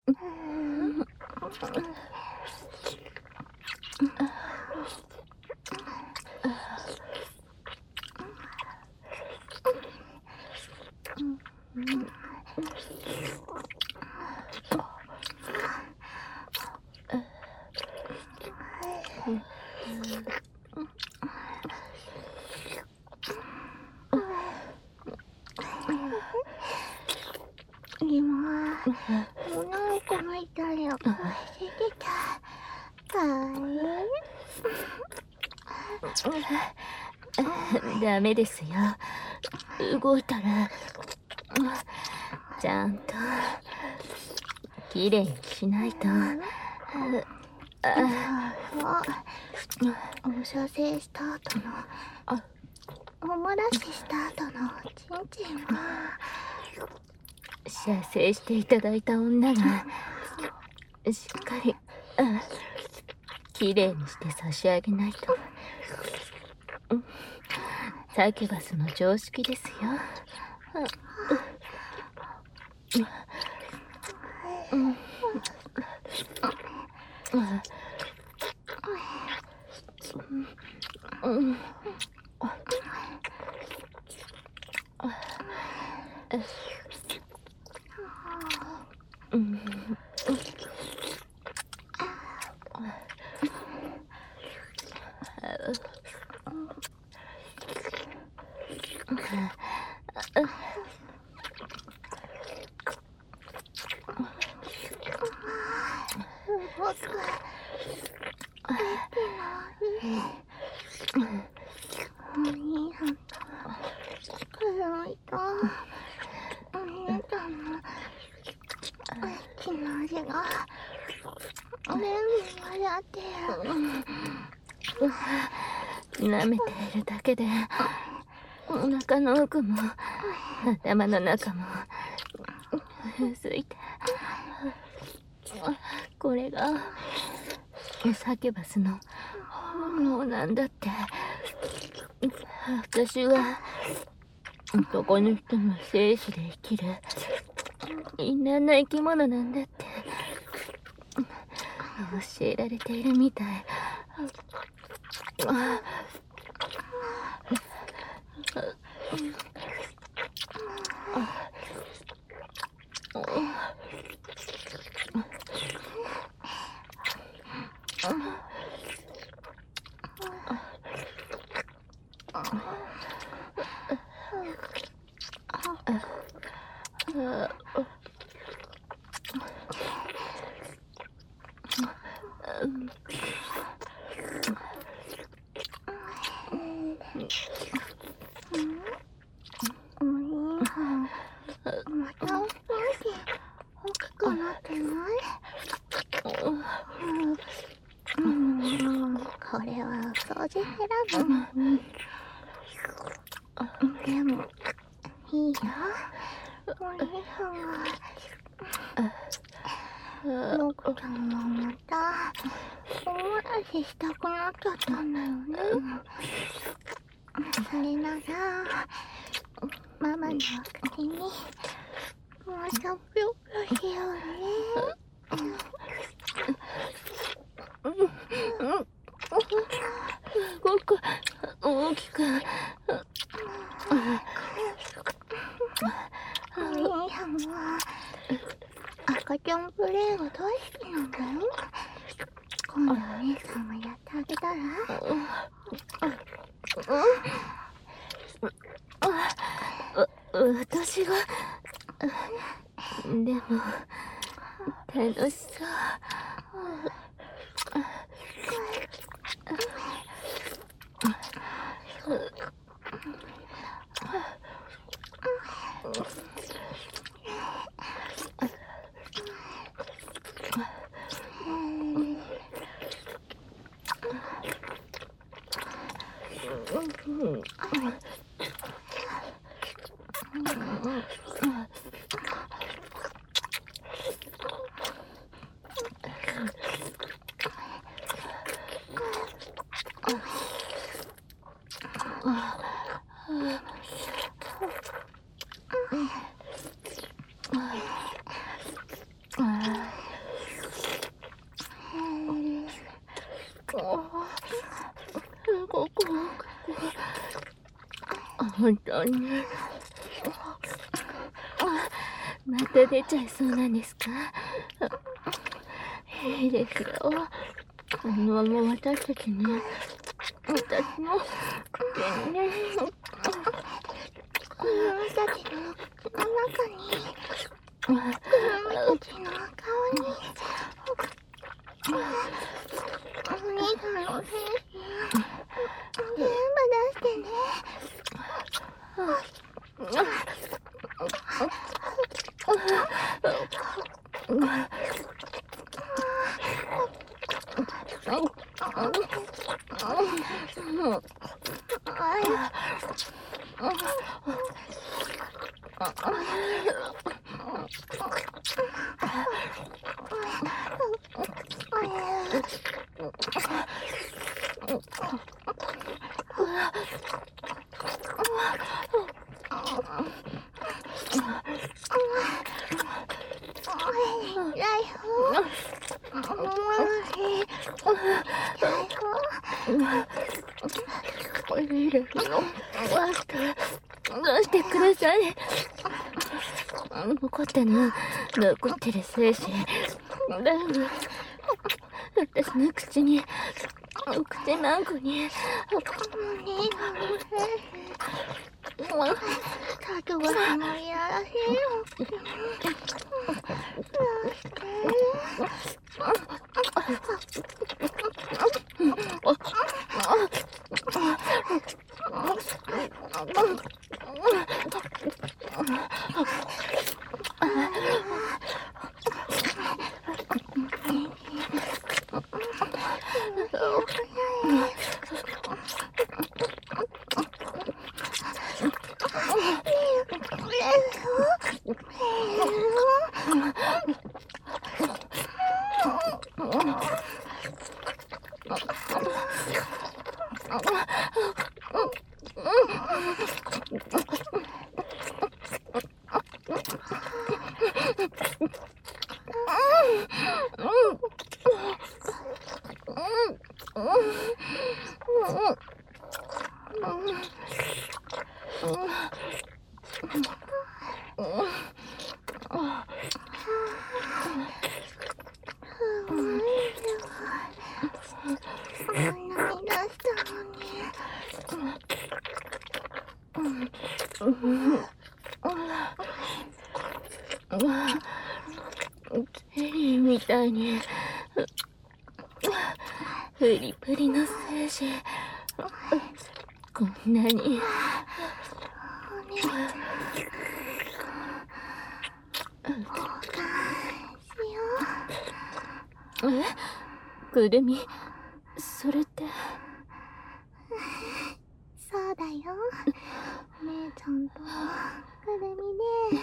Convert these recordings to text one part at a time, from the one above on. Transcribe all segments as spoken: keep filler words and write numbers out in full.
今、女の子のいたりをしてた。はい。 ダメですよ。動いたらちゃんときれいにしないと。 お射精した後のお漏らしした後のチンチンは射精していただいた女がしっかりきれいにして差し上げないと。サキュバスの常識ですよ。舐めているだけでお腹の奥も頭の中もうずいて、これがサキュバスの本能なんだって。私は男の人の精子で生きる異難な生き物なんだって教えられているみたい。 これは掃除ヘラもん。でもいいよ。お兄さんは僕ちゃんはまたお漏らししたくなっちゃったんだよね。それならママのお口にまたぴょぴょしようね。 すごく大きく。 お兄さんは赤ちゃんプレイが大好きなんだよ。今度お姉さんもやってあげたら？ 私がでも楽しそう。 本当にまた出ちゃいそうなんですか？いいですよ。このまま私たちね、私の口にね、 子供たちの中に、子供たちの顔に、お兄さんの精子全部出してね。 出してください。残ったの、残ってる精子全部私の口に、お口マンコに。 たとばしもやらせよ。 ゼリーみたいにプリプリの精子、こんなにえ、くるみ、それってそうだよ、姉ちゃんとくるみで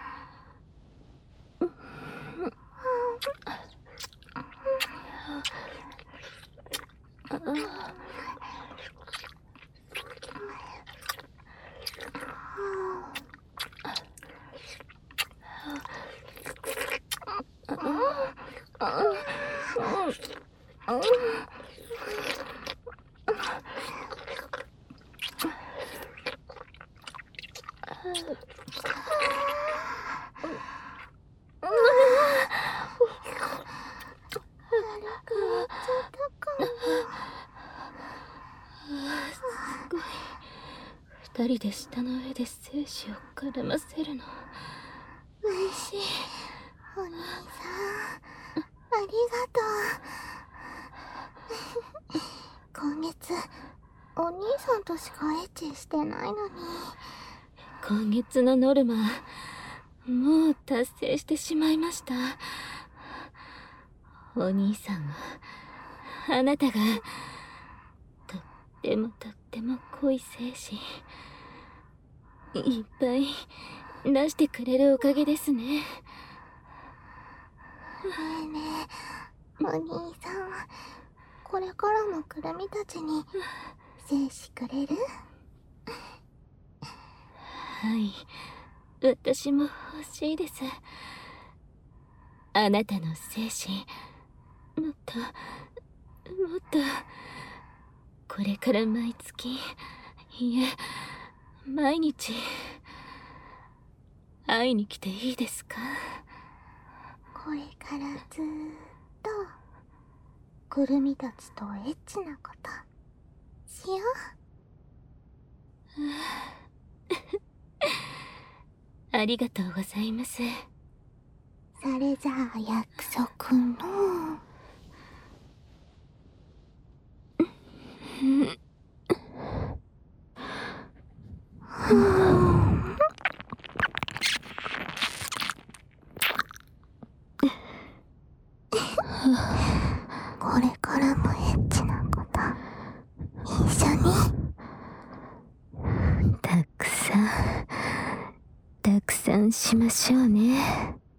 二人で舌の上で精子を絡ませるの嬉しい。 お兄さん、ありがとう。今月お兄さんとしかエッチしてないのに。 今月のノルマもう達成してしまいました。お兄さんはあなたがとってもとっても濃い精子いっぱい出してくれるおかげですね。 ねえねえ、お兄さん、これからもくるみたちに精子くれる？ はい、私も欲しいです。あなたの精子もっともっとこれから毎月、いえ毎日会いに来ていいですか？ これからずーっとくるみたちとエッチなことしよう。ありがとうございます。 それじゃあ約束のこれからもエッチなこと一緒にたくさんたくさんしましょうね。